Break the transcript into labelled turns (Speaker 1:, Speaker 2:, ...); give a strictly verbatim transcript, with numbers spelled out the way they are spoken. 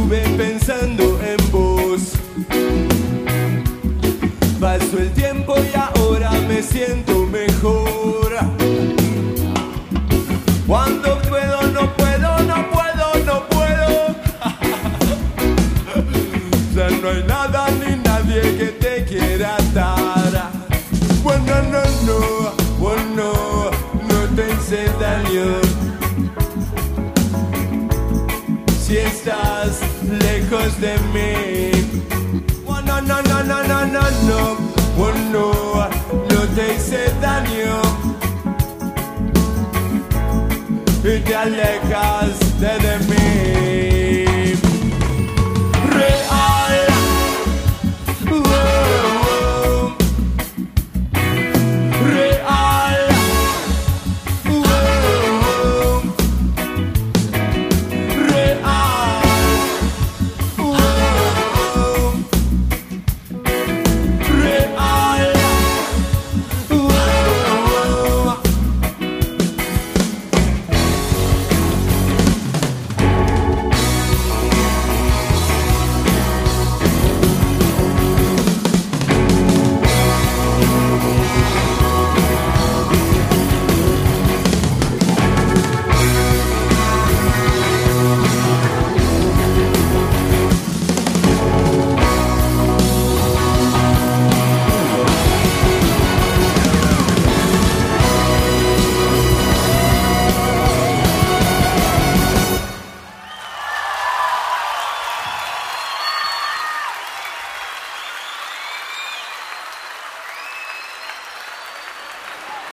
Speaker 1: estuve pensando en vos. Pasó el tiempo y ahora me siento mejor. Cuando puedo, no puedo, no puedo, no puedo. Ya no hay nada ni nadie que te quiera dar. Bueno, no, no, bueno, no te hice daño. Si estás lejos de mí. Bueno, no, no, no, no, no, no. Bueno, no te hice daño. Y te alejas de mí.